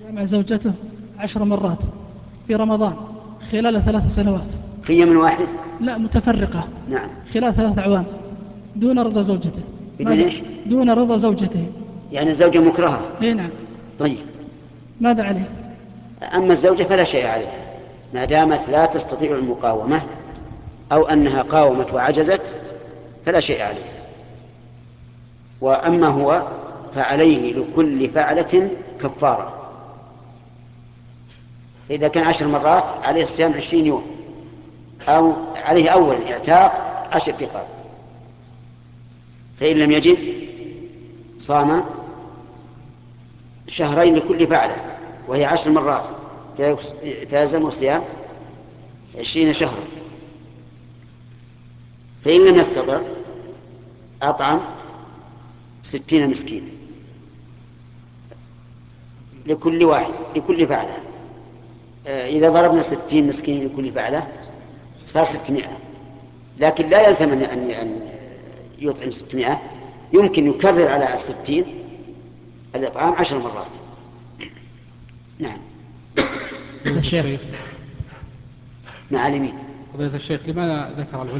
جامع زوجته 10 مرات في رمضان خلال 3 سنوات. في يوم واحد؟ لا، متفرقة. نعم. خلال 3 أعوام دون رضا زوجته. بدون إيش؟ دون رضا زوجته. يعني الزوجة مكرهة؟ اي نعم. طيب، ماذا عليه؟ أما الزوجة فلا شيء عليها ما دامت لا تستطيع المقاومة أو أنها قاومت وعجزت فلا شيء عليها. وأما هو فعليه لكل فعلة كفارة. فإذا كان 10 مرات عليه الصيام 20 يوم، أو عليه أول اعتاق 10 رقاب. فإن لم يجد صام شهرين لكل فعلة، وهي 10 مرات، فيلزم صيام 20 شهرا. فإن لم يستطع أطعم 60 مسكين لكل واحد لكل فعلة. إذا ضربنا 60 مسكين لكل فعلة صار 600. لكن لا يلزم أن يطعم 600، يمكن يكرر على 60 الإطعام 10 مرات. نعم. فضيلة الشيخ، معلمين. فضيلة الشيخ، لماذا ذكر العلماء